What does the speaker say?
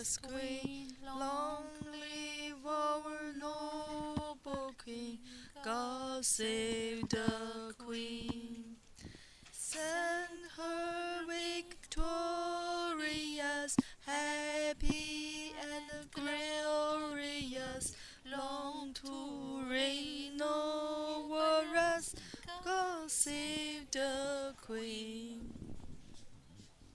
glorious Queen. Long live our noble Queen. God save the Queen. Send her victorious, happy and glorious, long to reign over us. God save the Queen.